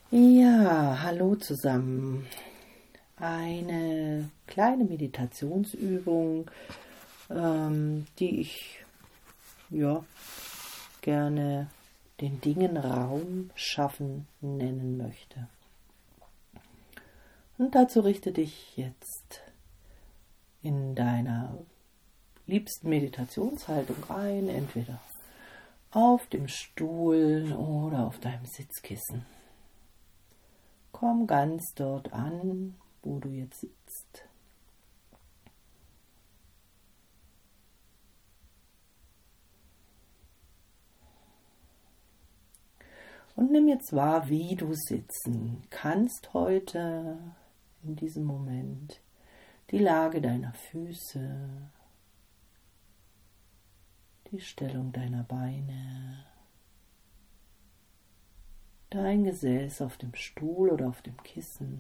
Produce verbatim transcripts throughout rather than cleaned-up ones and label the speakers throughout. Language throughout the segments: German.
Speaker 1: Ja, hallo zusammen. Eine kleine Meditationsübung, ähm, die ich ja gerne den Dingen Raum schaffen nennen möchte. Und dazu richte dich jetzt in deiner liebsten Meditationshaltung ein, entweder auf dem Stuhl oder auf deinem Sitzkissen. Komm ganz dort an, wo du jetzt sitzt. Und nimm jetzt wahr, wie du sitzen kannst heute in diesem Moment. Die Lage deiner Füße, die Stellung deiner Beine, dein Gesäß auf dem Stuhl oder auf dem Kissen.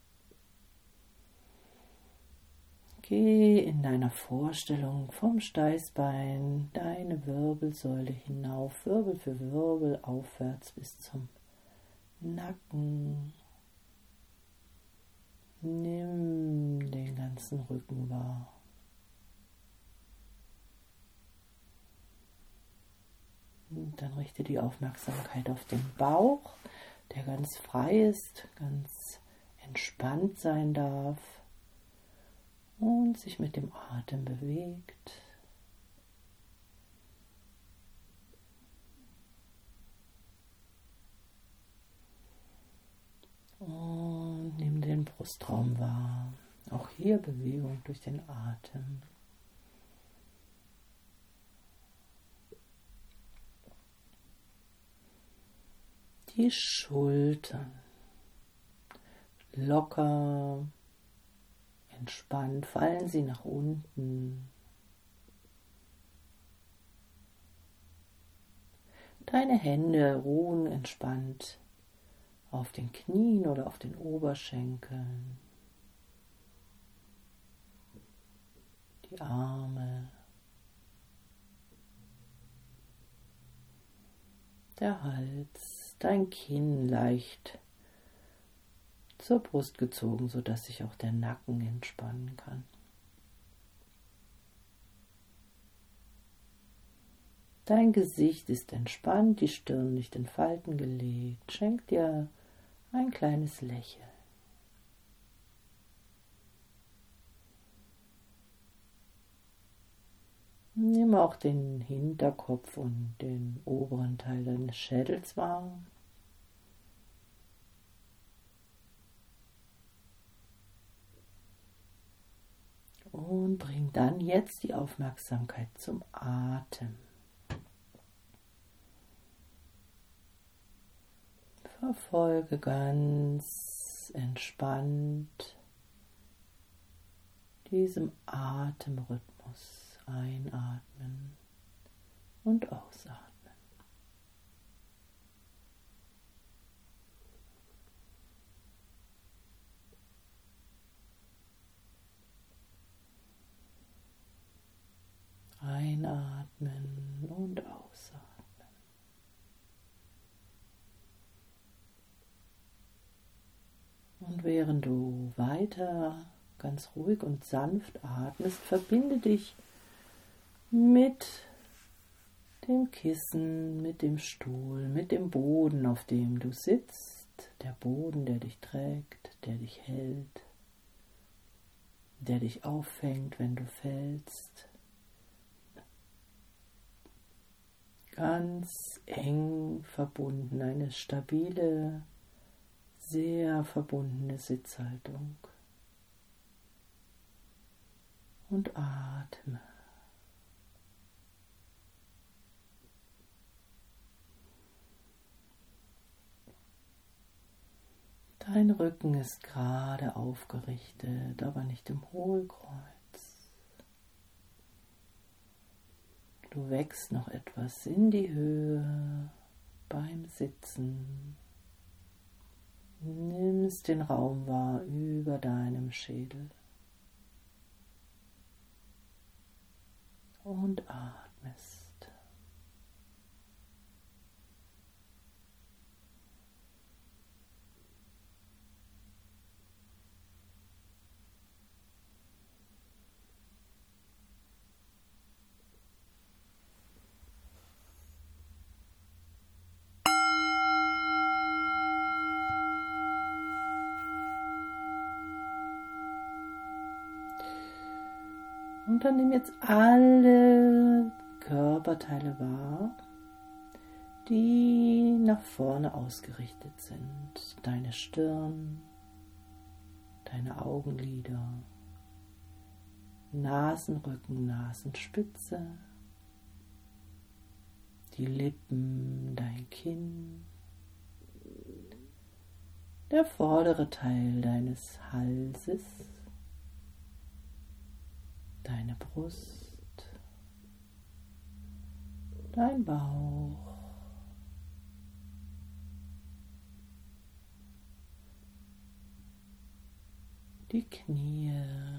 Speaker 1: Geh in deiner Vorstellung vom Steißbein deine Wirbelsäule hinauf, Wirbel für Wirbel aufwärts bis zum Nacken. Nimm den ganzen Rücken wahr. Und dann richte die Aufmerksamkeit auf den Bauch, der ganz frei ist, ganz entspannt sein darf und sich mit dem Atem bewegt. Und nimm den Brustraum wahr. Auch hier Bewegung durch den Atem. Die Schultern locker, entspannt, fallen sie nach unten. Deine Hände ruhen entspannt auf den Knien oder auf den Oberschenkeln. Die Arme, der Hals, dein Kinn leicht zur Brust gezogen, sodass sich auch der Nacken entspannen kann. Dein Gesicht ist entspannt, die Stirn nicht in Falten gelegt. Schenk dir ein kleines Lächeln. Nimm auch den Hinterkopf und den oberen Teil deines Schädels wahr. Und bring dann jetzt die Aufmerksamkeit zum Atem. Verfolge ganz entspannt diesem Atemrhythmus. Einatmen und ausatmen. Einatmen und ausatmen. Und während du weiter ganz ruhig und sanft atmest, verbinde dich mit dem Kissen, mit dem Stuhl, mit dem Boden, auf dem du sitzt, der Boden, der dich trägt, der dich hält, der dich auffängt, wenn du fällst. Ganz eng verbunden, eine stabile, sehr verbundene Sitzhaltung. Und atme. Dein Rücken ist gerade aufgerichtet, aber nicht im Hohlkreuz. Du wächst noch etwas in die Höhe beim Sitzen. Nimmst den Raum wahr über deinem Schädel. Und atmest. Und dann nimm jetzt alle Körperteile wahr, die nach vorne ausgerichtet sind. Deine Stirn, deine Augenlider, Nasenrücken, Nasenspitze, die Lippen, dein Kinn, der vordere Teil deines Halses, deine Brust, dein Bauch, die Knie.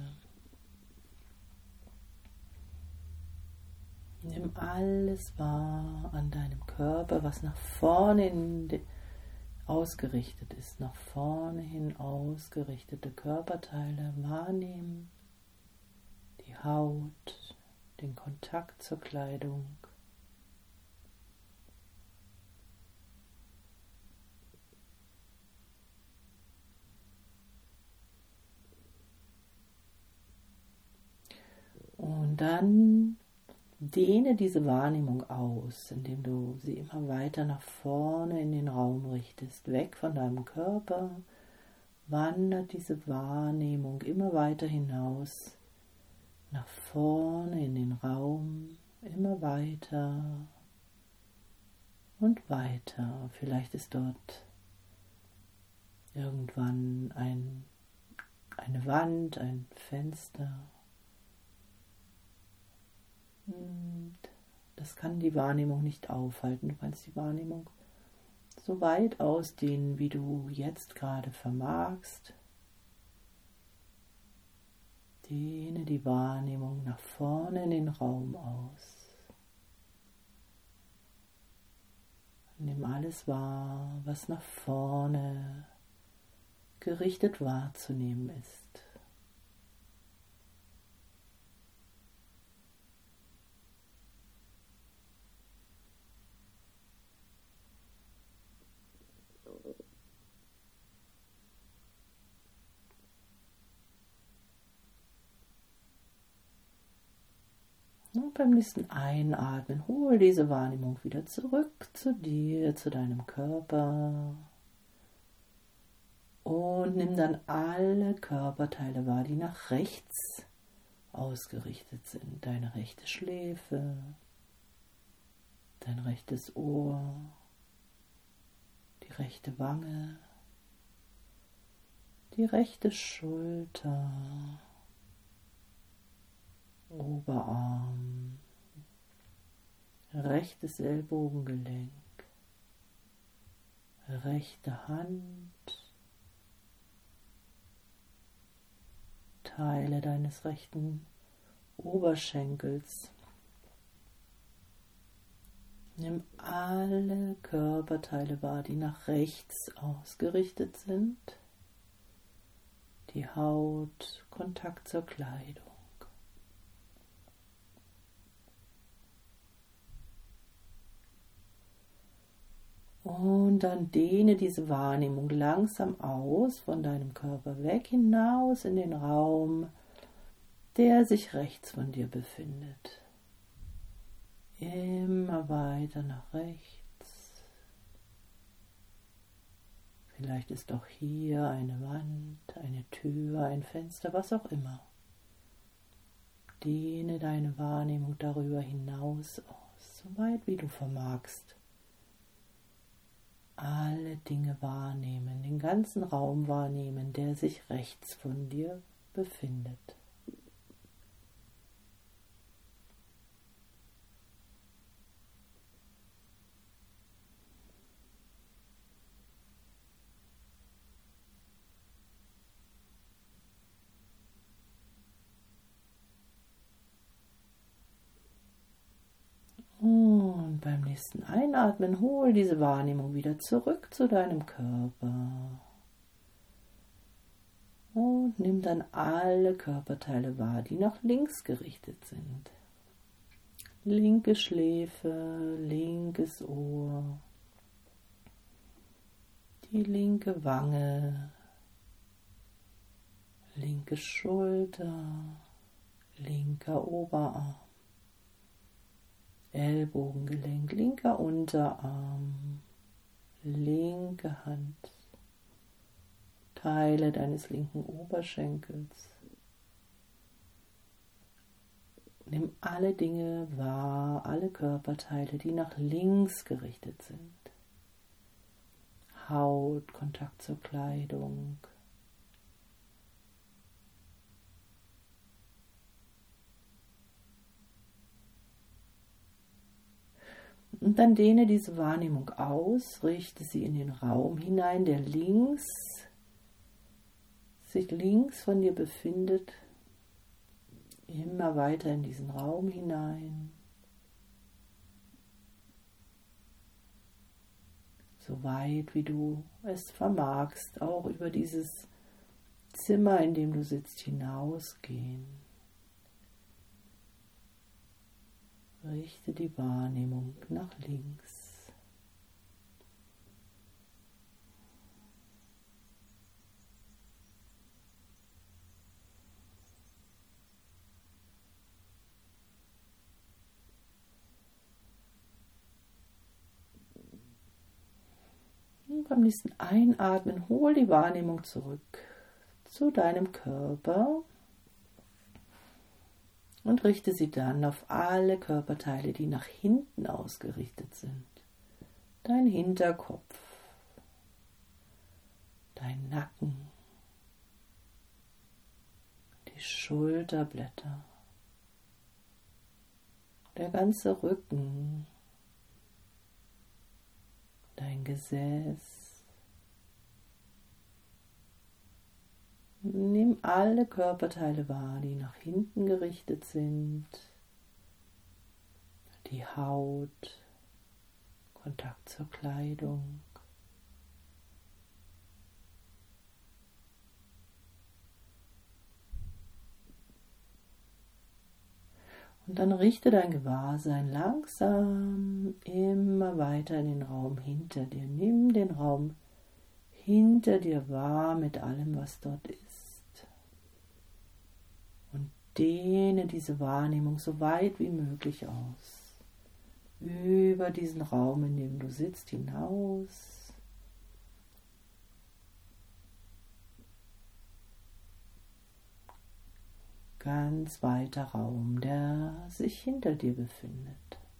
Speaker 1: Nimm alles wahr an deinem Körper, was nach vorne in de, ausgerichtet ist, nach vorne hin ausgerichtete Körperteile wahrnehmen, die Haut, den Kontakt zur Kleidung. Und dann dehne diese Wahrnehmung aus, indem du sie immer weiter nach vorne in den Raum richtest. Weg von deinem Körper wandert diese Wahrnehmung immer weiter hinaus, nach vorne in den Raum, immer weiter und weiter. Vielleicht ist dort irgendwann ein, eine Wand, ein Fenster. Das kann die Wahrnehmung nicht aufhalten. Du kannst die Wahrnehmung so weit ausdehnen, wie du jetzt gerade vermagst. Dehne die Wahrnehmung nach vorne in den Raum aus. Nimm alles wahr, was nach vorne gerichtet wahrzunehmen ist. Und beim nächsten Einatmen hol diese Wahrnehmung wieder zurück zu dir, zu deinem Körper. Und nimm dann alle Körperteile wahr, die nach rechts ausgerichtet sind. Deine rechte Schläfe, dein rechtes Ohr, die rechte Wange, die rechte Schulter, Oberarm, rechtes Ellbogengelenk, rechte Hand, Teile deines rechten Oberschenkels. Nimm alle Körperteile wahr, die nach rechts ausgerichtet sind. Die Haut, Kontakt zur Kleidung. Und dann dehne diese Wahrnehmung langsam aus, von deinem Körper weg hinaus in den Raum, der sich rechts von dir befindet. Immer weiter nach rechts. Vielleicht ist auch hier eine Wand, eine Tür, ein Fenster, was auch immer. Dehne deine Wahrnehmung darüber hinaus aus, so weit wie du vermagst. Alle Dinge wahrnehmen, den ganzen Raum wahrnehmen, der sich rechts von dir befindet. Und beim nächsten Einatmen hol diese Wahrnehmung wieder zurück zu deinem Körper. Und nimm dann alle Körperteile wahr, die nach links gerichtet sind. Linke Schläfe, linkes Ohr, die linke Wange, linke Schulter, linker Oberarm, Ellbogengelenk, linker Unterarm, linke Hand, Teile deines linken Oberschenkels. Nimm alle Dinge wahr, alle Körperteile, die nach links gerichtet sind. Haut, Kontakt zur Kleidung. Und dann dehne diese Wahrnehmung aus, richte sie in den Raum hinein, der links, sich links von dir befindet. Immer weiter in diesen Raum hinein. So weit wie du es vermagst, auch über dieses Zimmer, in dem du sitzt, hinausgehen. Richte die Wahrnehmung nach links. Und beim nächsten Einatmen hol die Wahrnehmung zurück zu deinem Körper und richte sie dann auf alle Körperteile, die nach hinten ausgerichtet sind. Dein Hinterkopf, dein Nacken, die Schulterblätter, der ganze Rücken, dein Gesäß. Nimm alle Körperteile wahr, die nach hinten gerichtet sind. Die Haut, Kontakt zur Kleidung. Und dann richte dein Gewahrsein langsam immer weiter in den Raum hinter dir. Nimm den Raum hinter dir wahr mit allem, was dort ist. Und dehne diese Wahrnehmung so weit wie möglich aus. Über diesen Raum, in dem du sitzt, hinaus. Ganz weiter Raum, der sich hinter dir befindet.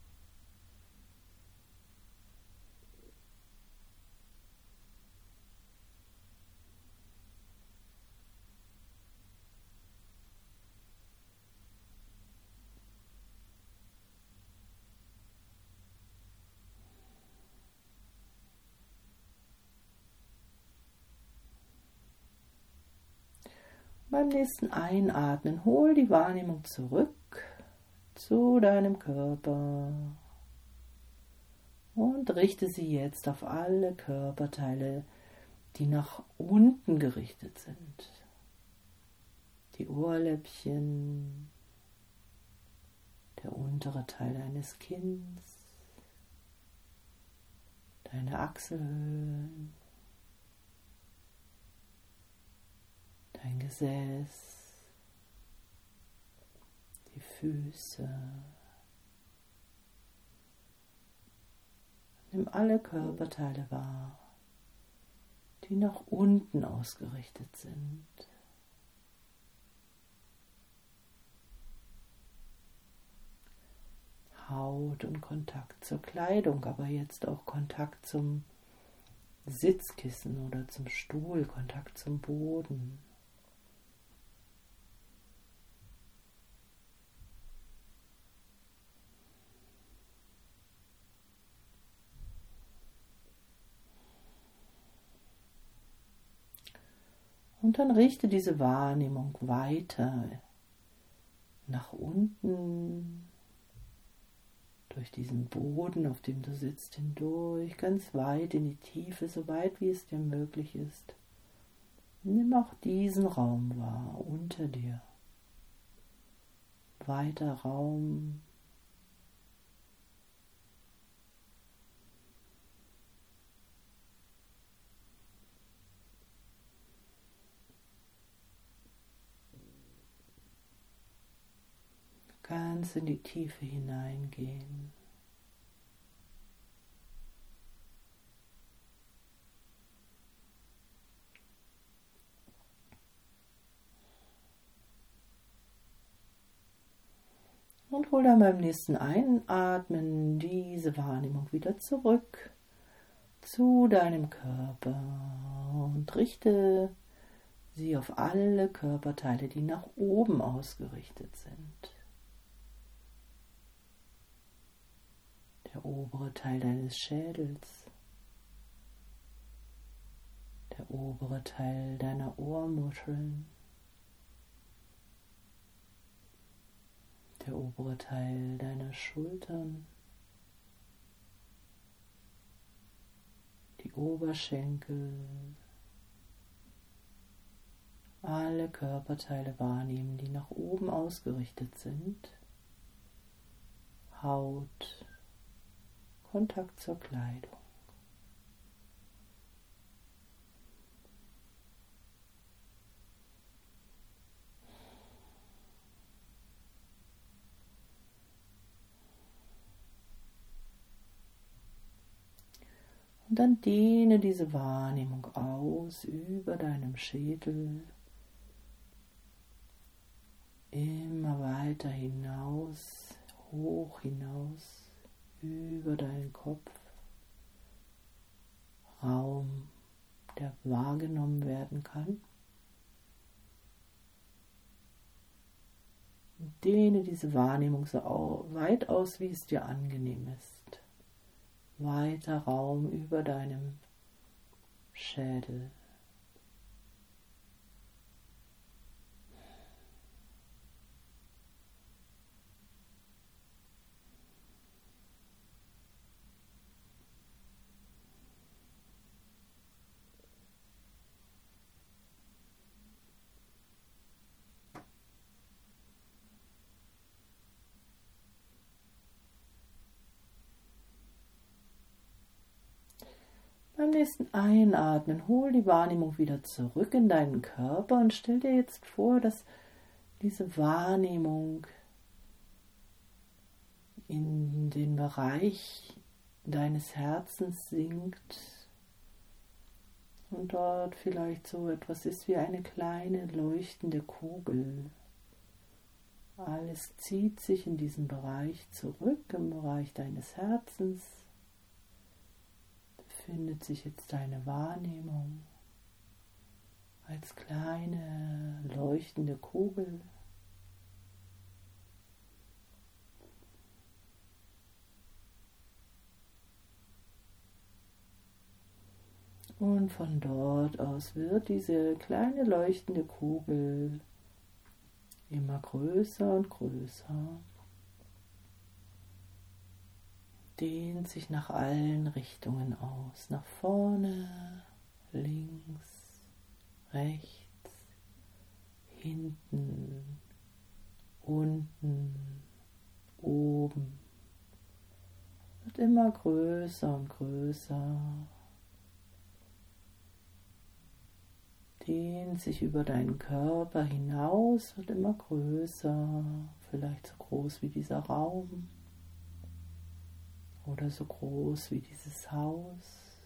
Speaker 1: Beim nächsten Einatmen hol die Wahrnehmung zurück zu deinem Körper und richte sie jetzt auf alle Körperteile, die nach unten gerichtet sind. Die Ohrläppchen, der untere Teil deines Kinns, deine Achselhöhlen, dein Gesäß, die Füße. Nimm alle Körperteile wahr, die nach unten ausgerichtet sind. Haut und Kontakt zur Kleidung, aber jetzt auch Kontakt zum Sitzkissen oder zum Stuhl, Kontakt zum Boden. Und dann richte diese Wahrnehmung weiter nach unten, durch diesen Boden, auf dem du sitzt, hindurch, ganz weit in die Tiefe, so weit wie es dir möglich ist. Nimm auch diesen Raum wahr, unter dir. Weiter Raum. ganz in die Tiefe hineingehen. Und hol dann beim nächsten Einatmen diese Wahrnehmung wieder zurück zu deinem Körper und richte sie auf alle Körperteile, die nach oben ausgerichtet sind. Der obere Teil deines Schädels, der obere Teil deiner Ohrmuscheln, der obere Teil deiner Schultern, die Oberschenkel, alle Körperteile wahrnehmen, die nach oben ausgerichtet sind, Haut, Kontakt zur Kleidung. Und dann dehne diese Wahrnehmung aus über deinem Schädel, immer weiter hinaus, hoch hinaus, über deinen Kopf, Raum, der wahrgenommen werden kann. Und dehne diese Wahrnehmung so weit aus, wie es dir angenehm ist. Weiter Raum über deinem Schädel. Beim nächsten Einatmen hol die Wahrnehmung wieder zurück in deinen Körper und stell dir jetzt vor, dass diese Wahrnehmung in den Bereich deines Herzens sinkt und dort vielleicht so etwas ist wie eine kleine leuchtende Kugel. Alles zieht sich in diesen Bereich zurück, im Bereich deines Herzens. Findet sich jetzt deine Wahrnehmung als kleine leuchtende Kugel. Und von dort aus wird diese kleine leuchtende Kugel immer größer und größer. Dehnt sich nach allen Richtungen aus, nach vorne, links, rechts, hinten, unten, oben. Wird immer größer und größer. Dehnt sich über deinen Körper hinaus, wird immer größer, vielleicht so groß wie dieser Raum. Oder so groß wie dieses Haus.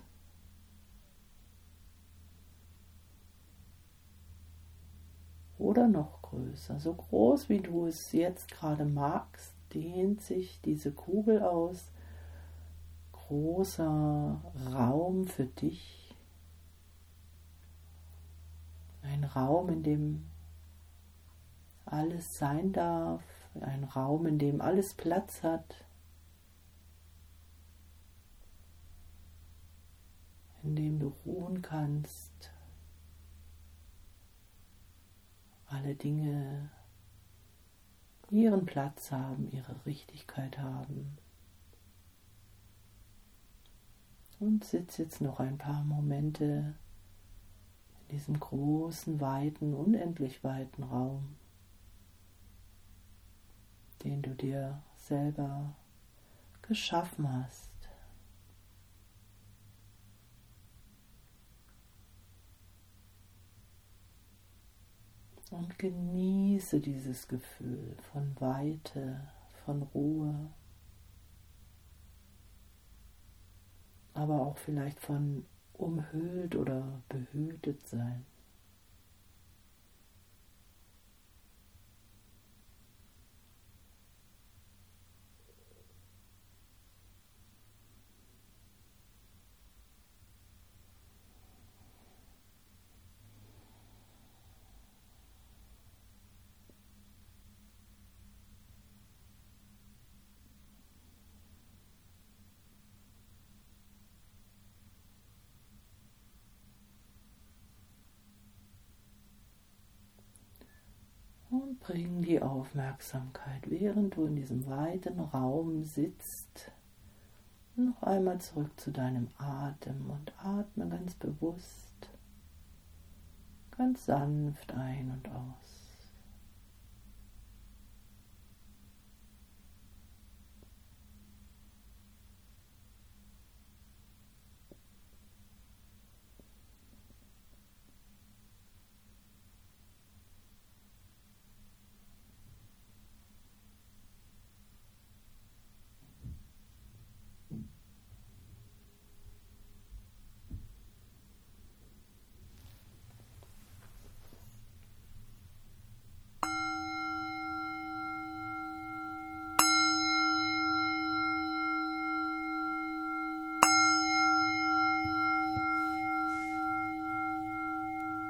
Speaker 1: Oder noch größer. So groß wie du es jetzt gerade magst, dehnt sich diese Kugel aus. Großer Raum für dich. Ein Raum, in dem alles sein darf. Ein Raum, in dem alles Platz hat. In dem du ruhen kannst, alle Dinge ihren Platz haben, ihre Richtigkeit haben. Und sitz jetzt noch ein paar Momente in diesem großen, weiten, unendlich weiten Raum, den du dir selber geschaffen hast. Und genieße dieses Gefühl von Weite, von Ruhe, aber auch vielleicht von umhüllt oder behütet sein. Und bring die Aufmerksamkeit, während du in diesem weiten Raum sitzt, noch einmal zurück zu deinem Atem und atme ganz bewusst, ganz sanft ein und aus.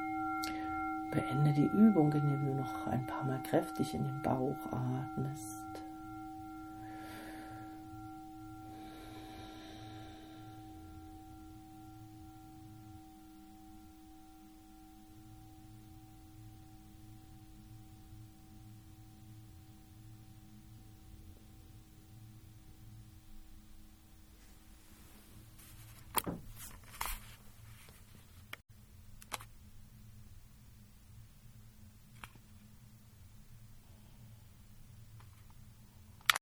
Speaker 1: Beende die Übung, indem du noch ein paar Mal kräftig in den Bauch atmest.